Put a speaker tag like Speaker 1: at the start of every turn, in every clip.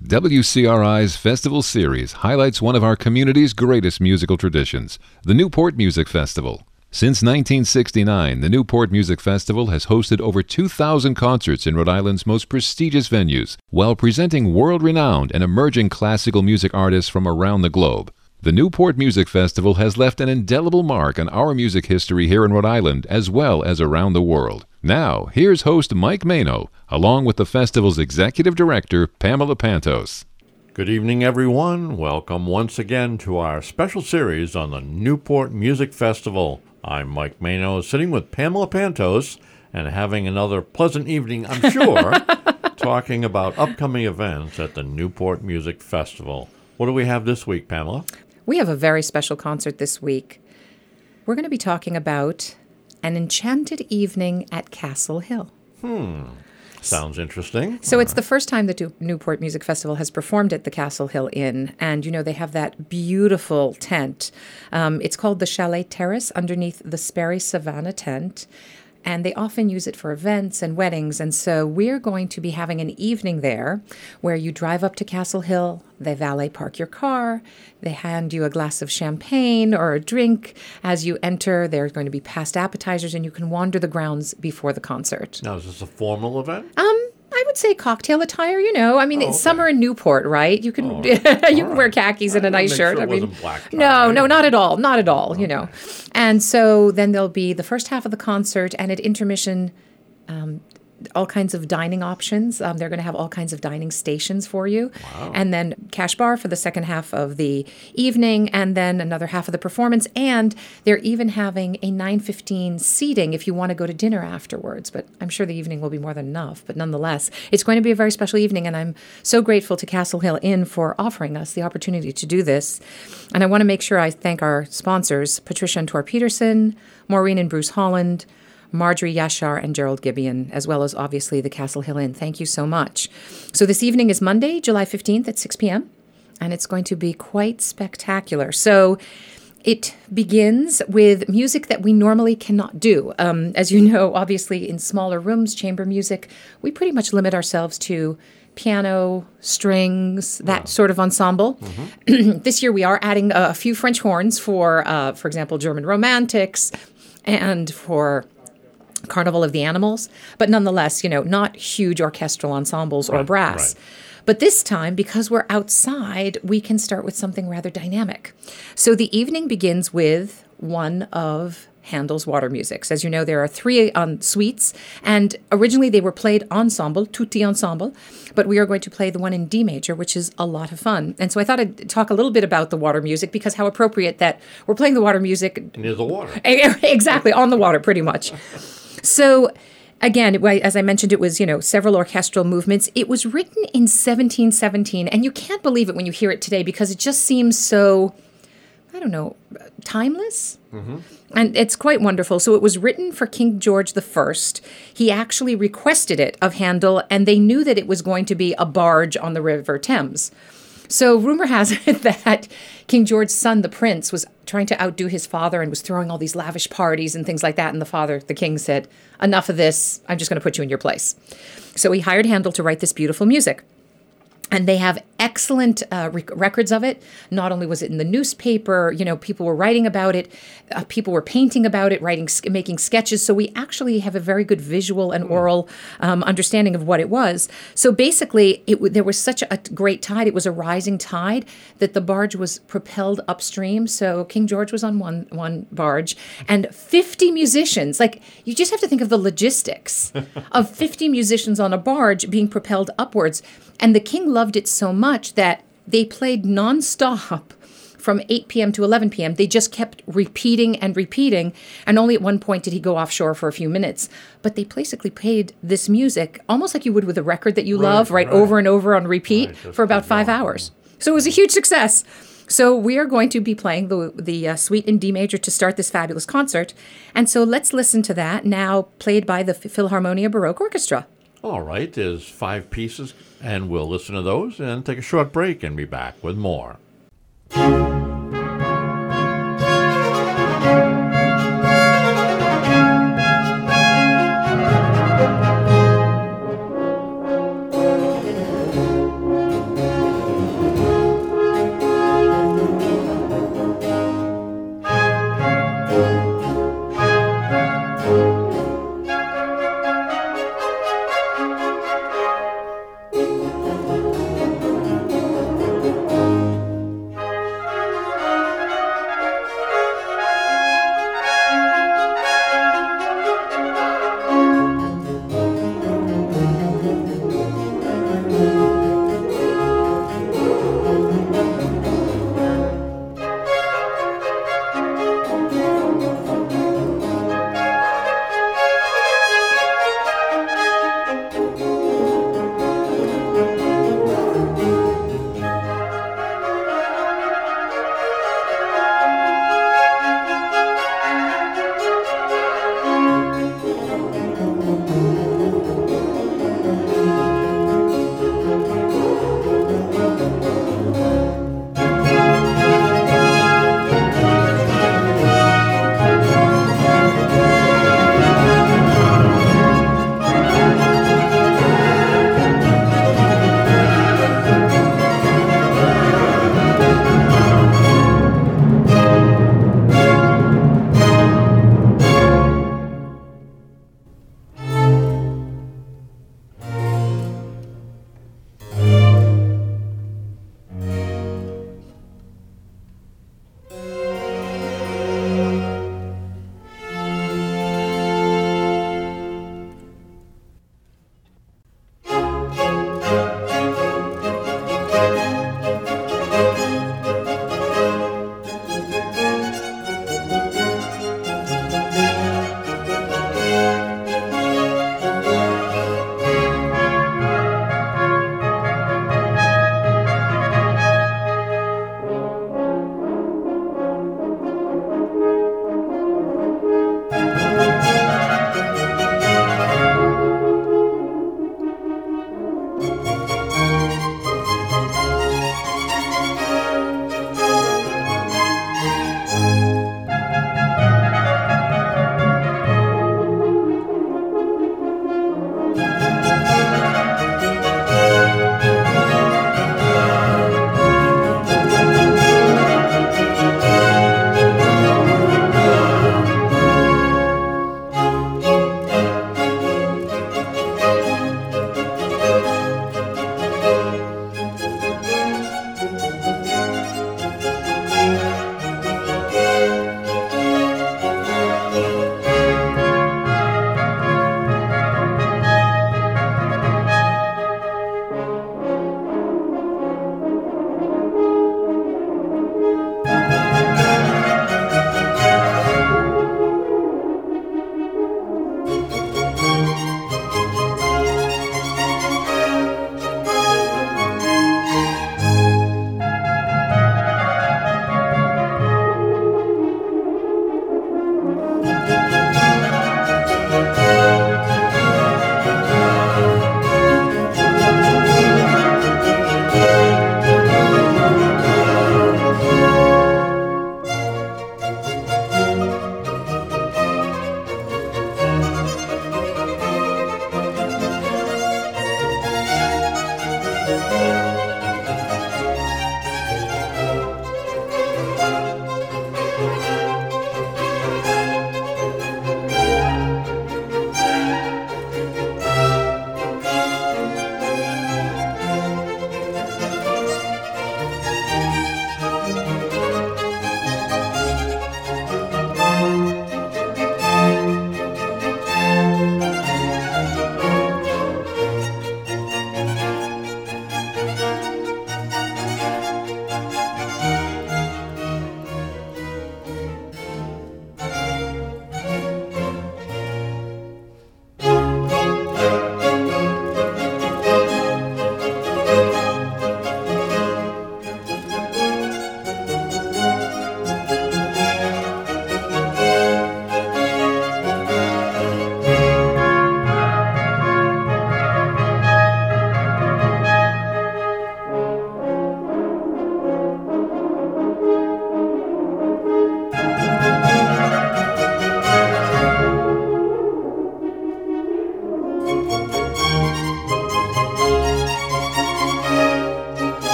Speaker 1: WCRI's Festival Series highlights one of our community's greatest musical traditions, the Newport Music Festival. Since 1969, the Newport Music Festival has hosted over 2,000 concerts in Rhode Island's most prestigious venues, while presenting world-renowned and emerging classical music artists from around the globe. The Newport Music Festival has left an indelible mark on our music history here in Rhode Island, as well as around the world. Now, here's host Mike Mano, along with the festival's executive director, Pamela Pantos.
Speaker 2: Good evening, everyone. Welcome once again to our special series on the Newport Music Festival. I'm Mike Mano, sitting with Pamela Pantos and having another pleasant evening, I'm sure, talking about upcoming events at the Newport Music Festival. What do we have this week, Pamela?
Speaker 3: We have a very special concert this week. We're going to be talking about An Enchanted Evening at Castle Hill.
Speaker 2: Sounds interesting.
Speaker 3: So it's the first time the Newport Music Festival has performed at the Castle Hill Inn. And, you know, they have that beautiful tent. It's called the Chalet Terrace underneath the Sperry Savannah tent. And they often use it for events and weddings. And so we're going to be having an evening there where you drive up to Castle Hill, they valet park your car, they hand you a glass of champagne or a drink. As you enter, there's going to be past appetizers, and you can wander the grounds before the concert.
Speaker 2: Now, is this a formal event?
Speaker 3: I would say cocktail attire, you know. I mean, it's summer in Newport, right? You can you can wear khakis and a nice shirt.
Speaker 2: Sure
Speaker 3: I mean,
Speaker 2: black tie,
Speaker 3: no, not at all. Not at all, you know. And so then there'll be the first half of the concert, and at intermission, all kinds of dining options. They're going to have all kinds of dining stations for you.
Speaker 2: Wow.
Speaker 3: And then cash bar for the second half of the evening, and then another half of the performance. And they're even having a 9:15 seating if you want to go to dinner afterwards. But I'm sure the evening will be more than enough. But nonetheless, it's going to be a very special evening, and I'm so grateful to Castle Hill Inn for offering us the opportunity to do this. And I want to make sure I thank our sponsors, Patricia and Tor Peterson, Maureen and Bruce Holland, Marjorie Yashar and Gerald Gibeon, as well as obviously the Castle Hill Inn. Thank you so much. So this evening is Monday, July 15th at 6 p.m., and it's going to be quite spectacular. So it begins with music that we normally cannot do. As you know, obviously in smaller rooms, chamber music, we pretty much limit ourselves to piano, strings, that sort of ensemble. This year we are adding a few French horns for example, German Romantics and for Carnival of the Animals, but nonetheless, you know, not huge orchestral ensembles or brass.
Speaker 2: Right.
Speaker 3: But this time, because we're outside, we can start with something rather dynamic. So the evening begins with one of Handel's water musics. As you know, there are three suites, and originally they were played ensemble, tutti ensemble, but we are going to play the one in D major, which is a lot of fun. And so I thought I'd talk a little bit about the water music, because how appropriate that we're playing the water music.
Speaker 2: Near the water.
Speaker 3: Exactly, on the water, pretty much. So, again, as I mentioned, it was, you know, several orchestral movements. It was written in 1717, and you can't believe it when you hear it today, because it just seems so, I don't know, timeless? And it's quite wonderful. So it was written for King George I. He actually requested it of Handel, and they knew that it was going to be a barge on the River Thames. So rumor has it that King George's son, the prince, was trying to outdo his father and was throwing all these lavish parties and things like that. And the king said, enough of this, I'm just going to put you in your place. So he hired Handel to write this beautiful music. And they have excellent records of it. Not only was it in the newspaper, you know, people were writing about it, people were painting about it, making sketches. So we actually have a very good visual and oral understanding of what it was. So basically, there was such a great tide. It was a rising tide that the barge was propelled upstream. So King George was on one barge, and 50 musicians. Like, you just have to think of the logistics of 50 musicians on a barge being propelled upwards. And the king loved it so much that they played nonstop from 8 p.m. to 11 p.m. They just kept repeating and repeating. And only at one point did he go offshore for a few minutes. But they basically played this music almost like you would with a record that you love, right, over and over on repeat for about 5 hours. So it was a huge success. So we are going to be playing the suite in D major to start this fabulous concert. And so let's listen to that, now played by the Philharmonia Baroque Orchestra.
Speaker 2: All right, there's 5 pieces, and we'll listen to those and take a short break and be back with more.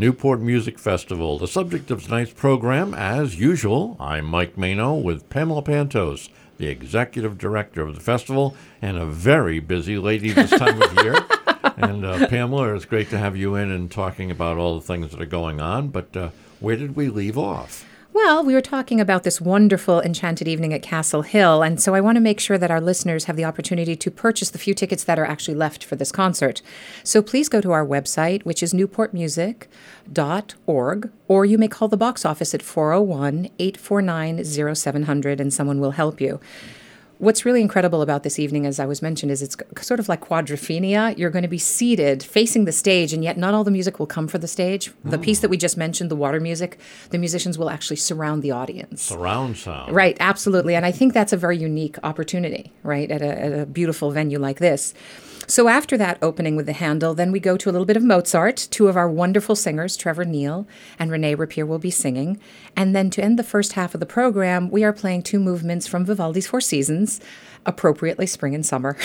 Speaker 2: Newport Music Festival. The subject of tonight's program, as usual, I'm Mike Mano with Pamela Pantos, the executive director of the festival, and a very busy lady this time of year. And Pamela, it's great to have you in and talking about all the things that are going on. But where did we leave off?
Speaker 3: Well, we were talking about this wonderful Enchanted Evening at Castle Hill, and so I want to make sure that our listeners have the opportunity to purchase the few tickets that are actually left for this concert. So please go to our website, which is newportmusic.org, or you may call the box office at 401-849-0700, and someone will help you. What's really incredible about this evening, as I was mentioned, is it's sort of like quadrophenia. You're going to be seated facing the stage, and yet not all the music will come for the stage. The piece that we just mentioned, the water music, the musicians will actually surround the audience.
Speaker 2: Surround sound.
Speaker 3: Right, absolutely. And I think that's a very unique opportunity, right, at a beautiful venue like this. So after that opening with the Handel, then we go to a little bit of Mozart. Two of our wonderful singers, Trevor Neal and Renee Rapier, will be singing. And then to end the first half of the program, we are playing two movements from Vivaldi's Four Seasons, appropriately spring and summer.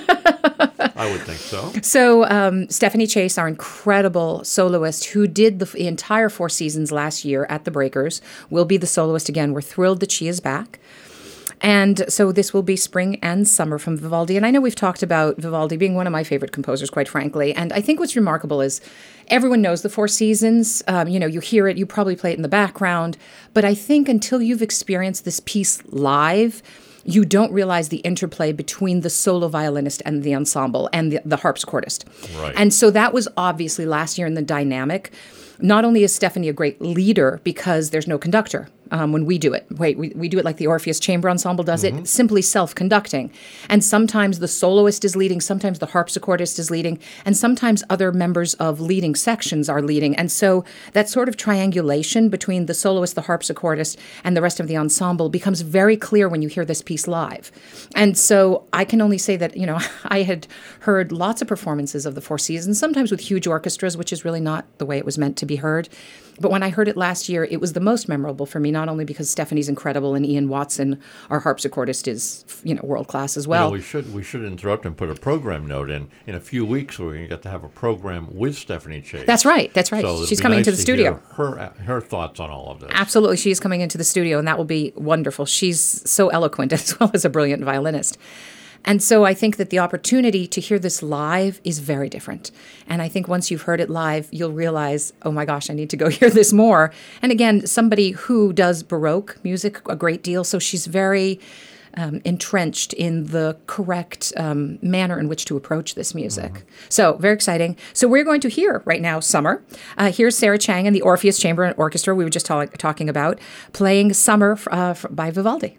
Speaker 2: I would think so.
Speaker 3: So Stephanie Chase, our incredible soloist who did the entire Four Seasons last year at the Breakers, will be the soloist again. We're thrilled that she is back. And so this will be spring and summer from Vivaldi. And I know we've talked about Vivaldi being one of my favorite composers, quite frankly. And I think what's remarkable is everyone knows the Four Seasons. You hear it, you probably play it in the background. But I think until you've experienced this piece live, you don't realize the interplay between the solo violinist and the ensemble and the harpsichordist.
Speaker 2: Right.
Speaker 3: And so that was obviously last year in the dynamic. Not only is Stephanie a great leader because there's no conductor when we do it. We do it like the Orpheus Chamber Ensemble does it, simply self-conducting. And sometimes the soloist is leading, sometimes the harpsichordist is leading, and sometimes other members of leading sections are leading. And so that sort of triangulation between the soloist, the harpsichordist, and the rest of the ensemble becomes very clear when you hear this piece live. And so I can only say that, I had heard lots of performances of the Four Seasons, sometimes with huge orchestras, which is really not the way it was meant to be heard. But when I heard it last year, it was the most memorable for me, not only because Stephanie's incredible and Ian Watson, our harpsichordist, is, world class as well.
Speaker 2: We should interrupt and put a program note in. In a few weeks, we're going to get to have a program with Stephanie Chase.
Speaker 3: That's right.
Speaker 2: So
Speaker 3: She's coming into the studio.
Speaker 2: Hear her thoughts on all of this.
Speaker 3: Absolutely. She's coming into the studio, and that will be wonderful. She's so eloquent as well as a brilliant violinist. And so I think that the opportunity to hear this live is very different. And I think once you've heard it live, you'll realize, oh my gosh, I need to go hear this more. And again, somebody who does Baroque music a great deal, so she's very entrenched in the correct manner in which to approach this music. So very exciting. So we're going to hear right now Summer. Here's Sarah Chang and the Orpheus Chamber and Orchestra we were just talking about, playing Summer by Vivaldi.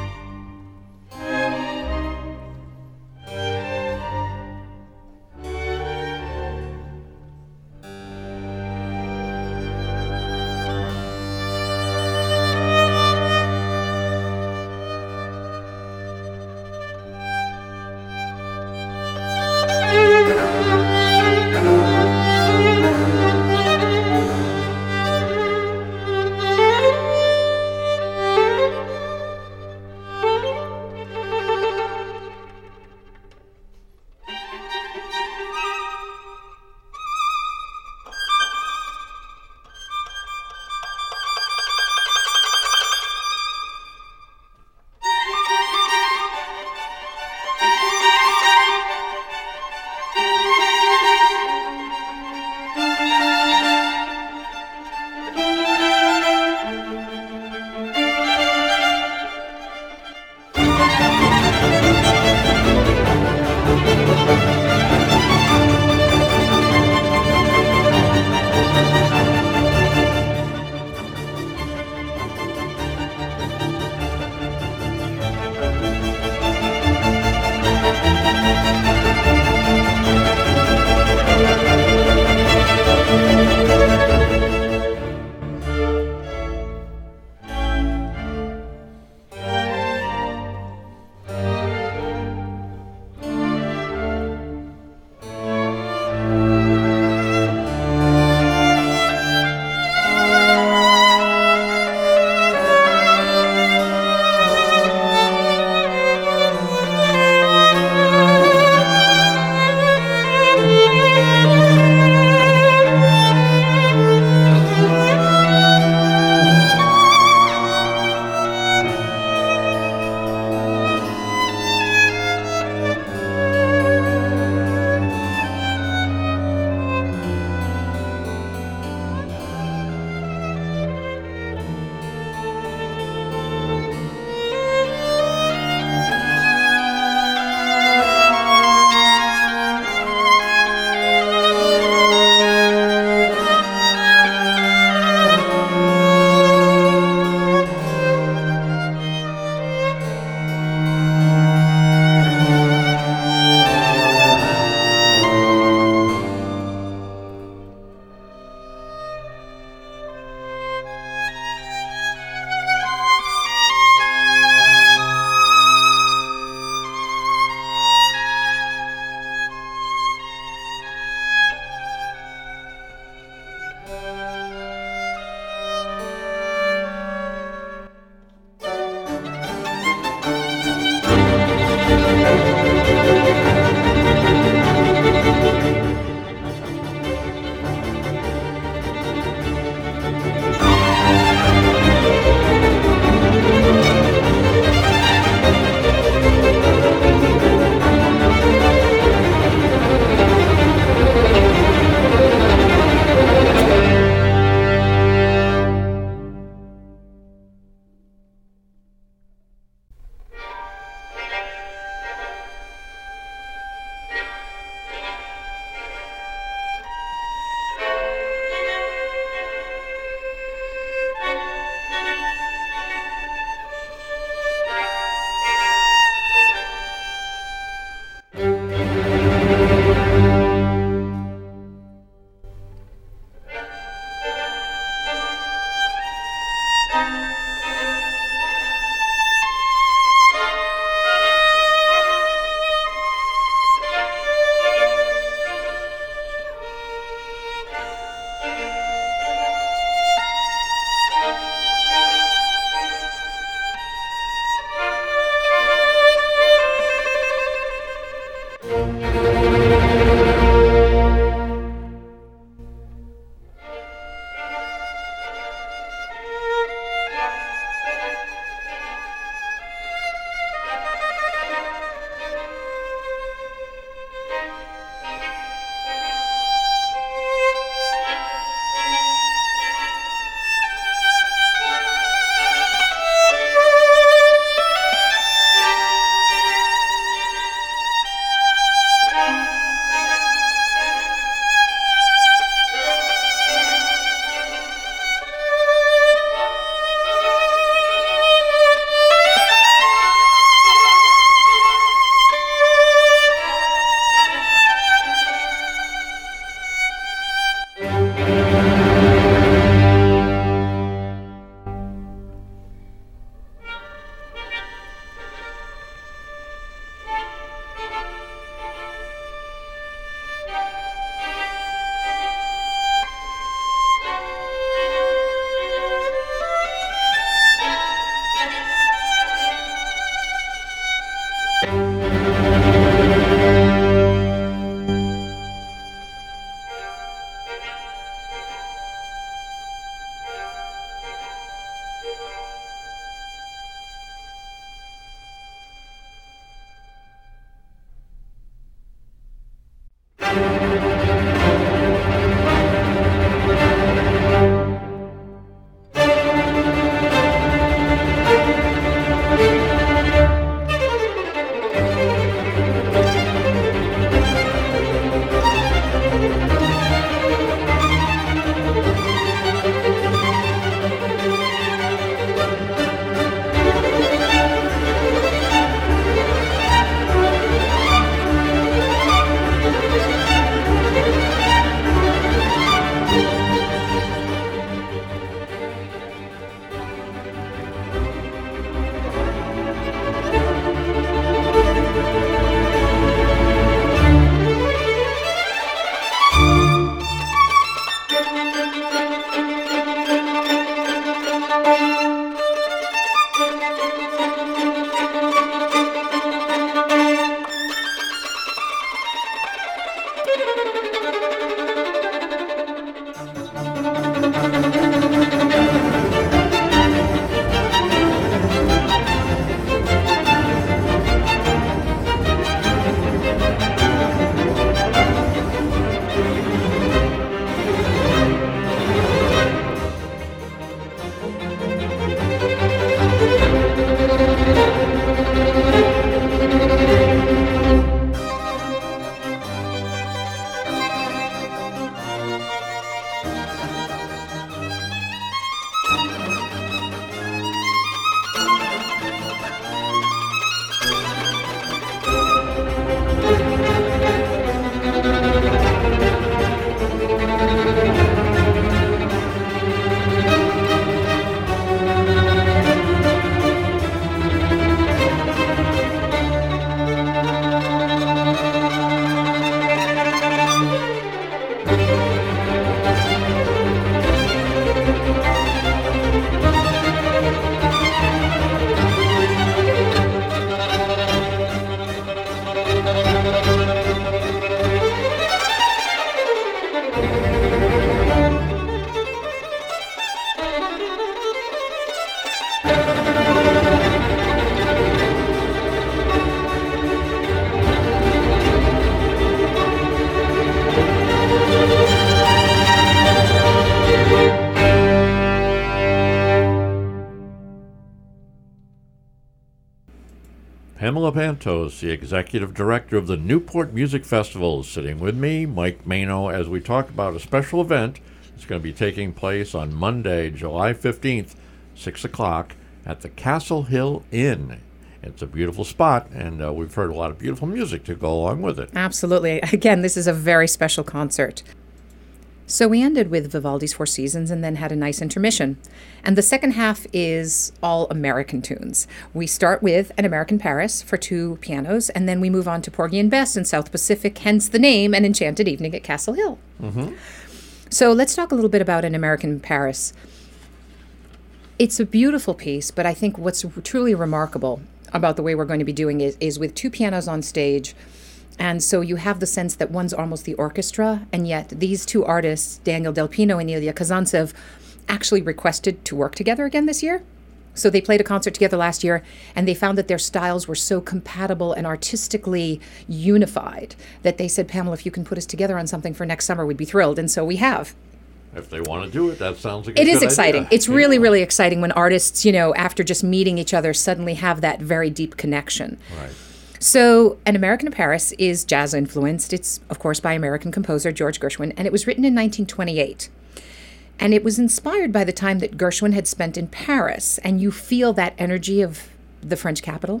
Speaker 2: Pamela Pantos, the executive director of the Newport Music Festival, is sitting with me, Mike Mano, as we talk about a special event. It's going to be taking place on Monday, July 15th, 6 o'clock, at the Castle Hill Inn. It's a beautiful spot, and we've heard a lot of beautiful music to go along with it.
Speaker 3: Absolutely. Again, this is a very special concert. So we ended with Vivaldi's Four Seasons and then had a nice intermission. And the second half is all American tunes. We start with An American Paris for two pianos, and then we move on to Porgy and Bess in South Pacific, hence the name, An Enchanted Evening at Castle Hill. Mm-hmm. So let's talk a little bit about An American Paris. It's a beautiful piece, but I think what's truly remarkable about the way we're going to be doing it is with two pianos on stage. And so you have the sense that one's almost the orchestra, and yet these two artists, Daniel Del Pino and Ilya Kazantsev, actually requested to work together again this year. So they played a concert together last year, and they found that their styles were so compatible and artistically unified that they said, Pamela, if you can put us together on something for next summer, we'd be thrilled. And so we have.
Speaker 2: If they want to do it, that sounds like a
Speaker 3: It
Speaker 2: good
Speaker 3: is exciting.
Speaker 2: idea.
Speaker 3: It's really, really exciting when artists, after just meeting each other, suddenly have that very deep connection.
Speaker 2: Right.
Speaker 3: So, An American in Paris is jazz-influenced. It's, of course, by American composer George Gershwin, and it was written in 1928. And it was inspired by the time that Gershwin had spent in Paris, and you feel that energy of the French capital.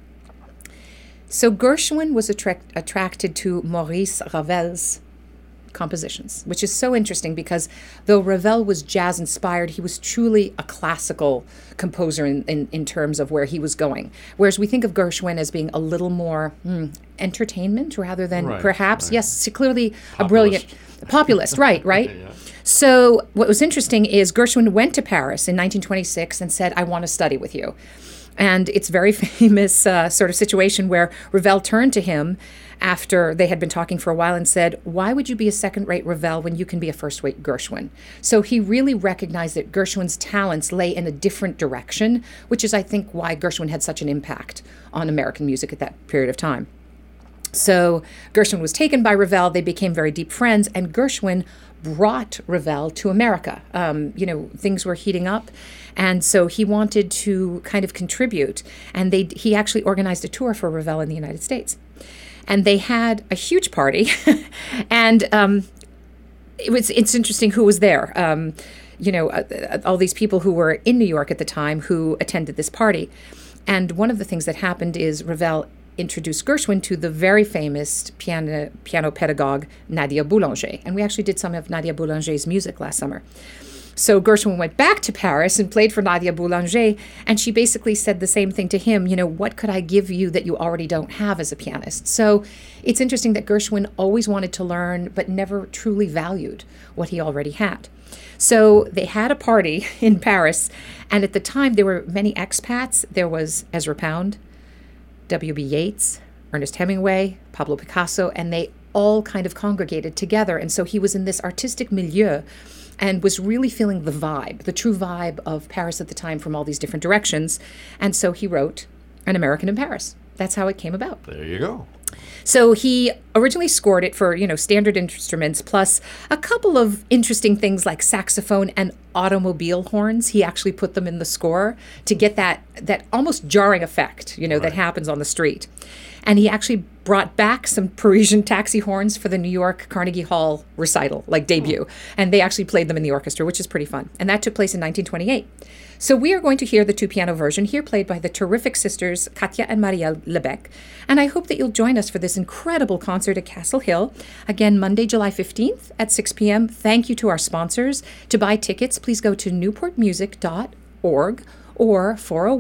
Speaker 3: So Gershwin was attracted to Maurice Ravel's compositions, which is so interesting because though Ravel was jazz-inspired, he was truly a classical composer in terms of where he was going. Whereas we think of Gershwin as being a little more entertainment rather than perhaps, yes, clearly
Speaker 2: Populist.
Speaker 3: A brilliant populist, right?
Speaker 2: Yeah.
Speaker 3: So what was interesting is Gershwin went to Paris in 1926 and said, I want to study with you. And it's very famous sort of situation where Ravel turned to him after they had been talking for a while and said, why would you be a second-rate Ravel when you can be a first-rate Gershwin? So he really recognized that Gershwin's talents lay in a different direction, which is, I think, why Gershwin had such an impact on American music at that period of time. So Gershwin was taken by Ravel. They became very deep friends, and Gershwin brought Ravel to America. Things were heating up, and so he wanted to kind of contribute. And he actually organized a tour for Ravel in the United States. And they had a huge party, and it's interesting who was there. All these people who were in New York at the time who attended this party. And one of the things that happened is Ravel introduced Gershwin to the very famous piano pedagogue Nadia Boulanger. And we actually did some of Nadia Boulanger's music last summer. So Gershwin went back to Paris and played for Nadia Boulanger, and she basically said the same thing to him, what could I give you that you already don't have as a pianist? So it's interesting that Gershwin always wanted to learn, but never truly valued what he already had. So they had a party in Paris, and at the time there were many expats. There was Ezra Pound, W.B. Yeats, Ernest Hemingway, Pablo Picasso, and they all kind of congregated together. And so he was in this artistic milieu and was really feeling the true vibe of Paris at the time from all these different directions. And so he wrote An American in Paris. That's how it came about.
Speaker 2: There you go.
Speaker 3: So he originally scored it for, standard instruments, plus a couple of interesting things like saxophone and automobile horns. He actually put them in the score to get that almost jarring effect, that happens on the street. And he actually brought back some Parisian taxi horns for the New York Carnegie Hall recital, debut. And they actually played them in the orchestra, which is pretty fun. And that took place in 1928. So we are going to hear the two-piano version here played by the terrific sisters Katya and Marielle Lebec. And I hope that you'll join us for this incredible concert at Castle Hill. Again, Monday, July 15th at 6 p.m. Thank you to our sponsors. To buy tickets, please go to newportmusic.org or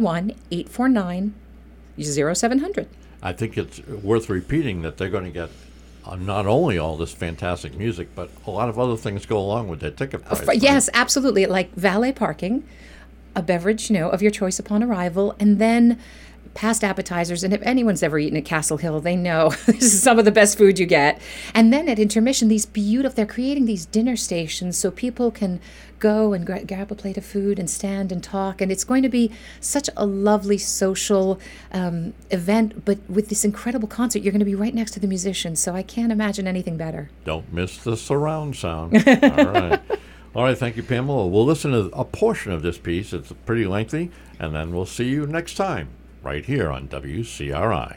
Speaker 3: 401-849-0700.
Speaker 2: I think it's worth repeating that they're going to get not only all this fantastic music, but a lot of other things go along with their ticket price.
Speaker 3: Yes, absolutely. Like valet parking, a beverage, of your choice upon arrival, and then past appetizers. And if anyone's ever eaten at Castle Hill, they know this is some of the best food you get. And then at intermission, they're creating these dinner stations so people can go and grab a plate of food and stand and talk. And it's going to be such a lovely social event. But with this incredible concert, you're going to be right next to the musicians. So I can't imagine anything better.
Speaker 2: Don't miss the surround sound. All right. All right, thank you, Pamela. We'll listen to a portion of this piece. It's pretty lengthy, and then we'll see you next time. right here on WCRI.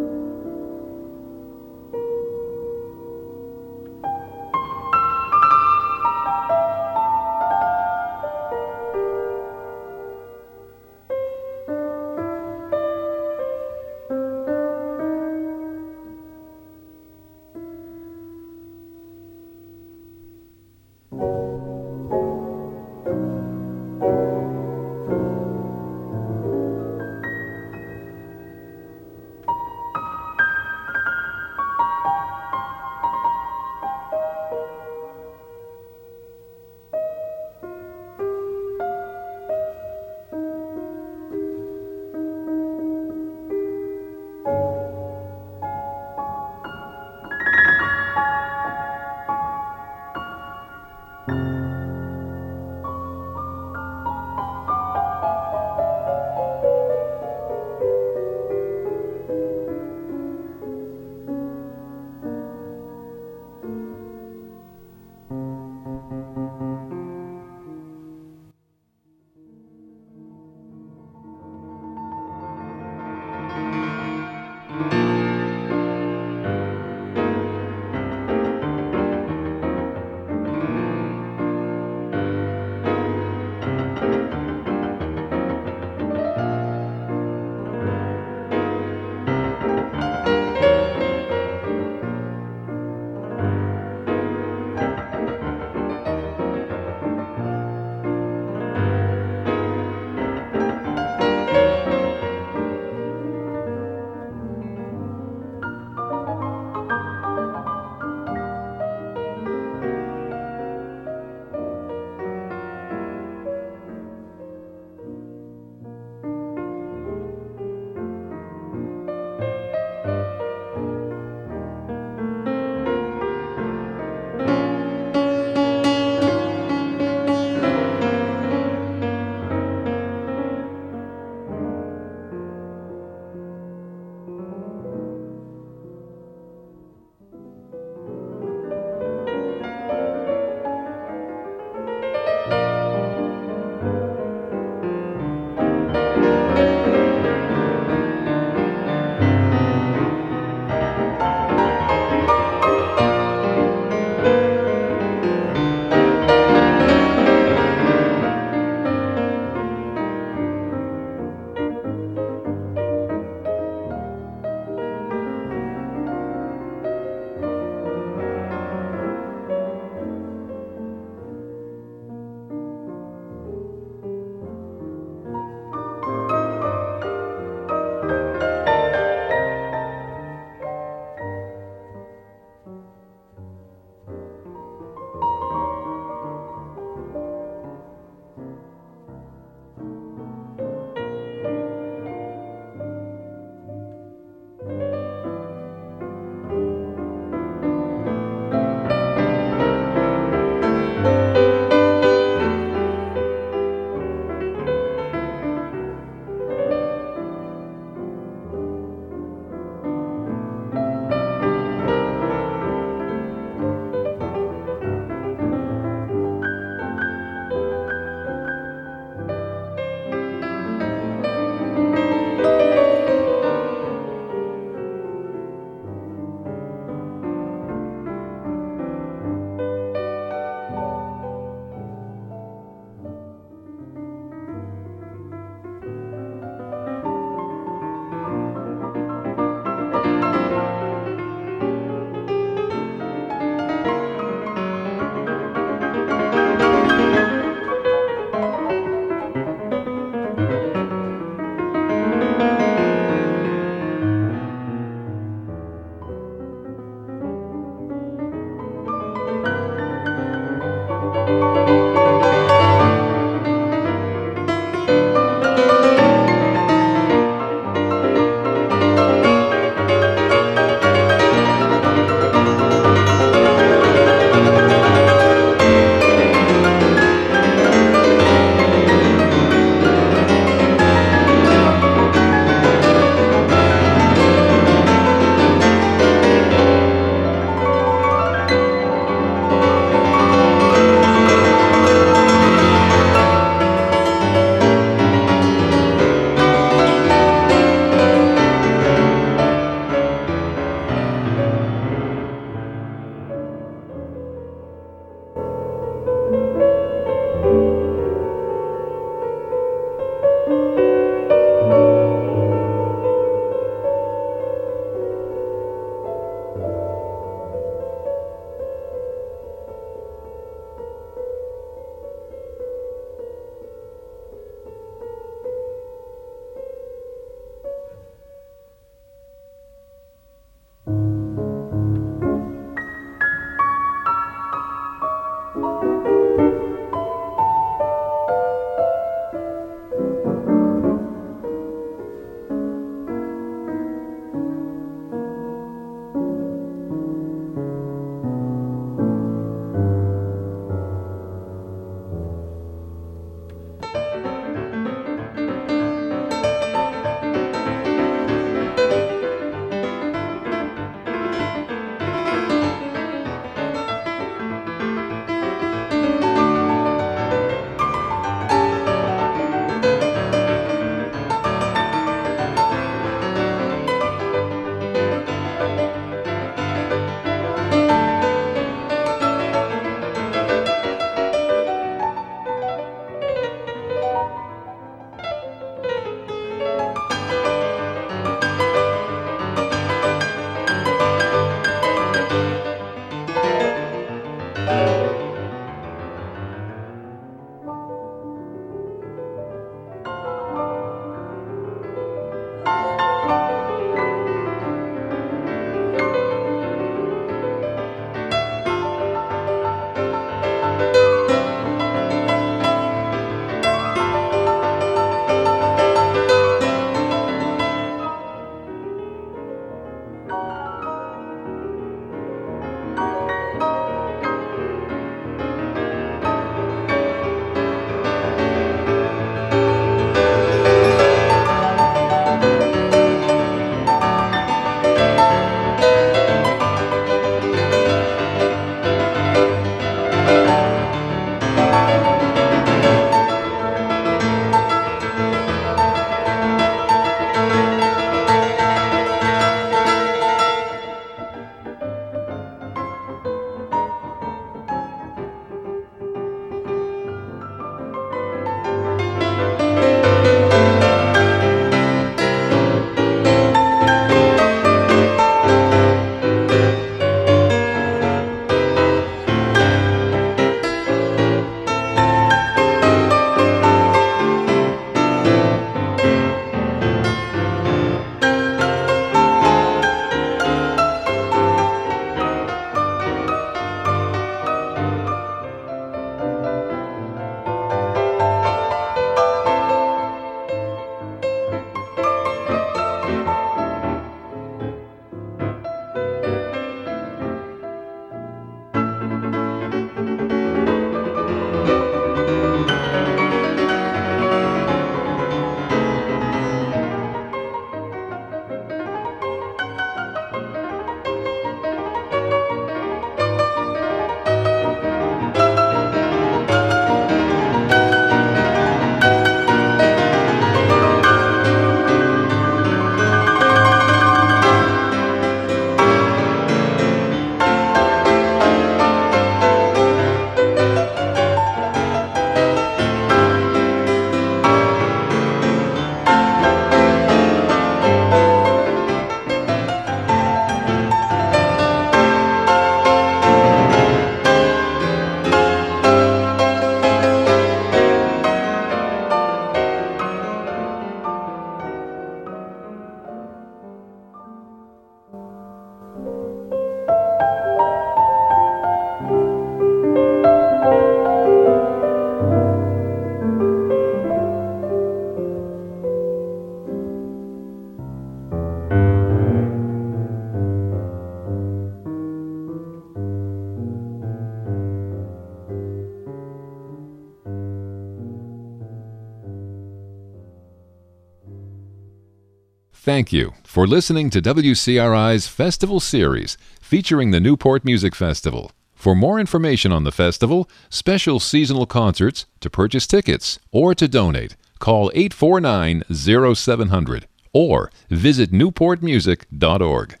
Speaker 1: Thank you for listening to WCRI's Festival Series featuring the Newport Music Festival. For more information on the festival, special seasonal concerts, to purchase tickets, or to donate, call 849-0700 or visit newportmusic.org.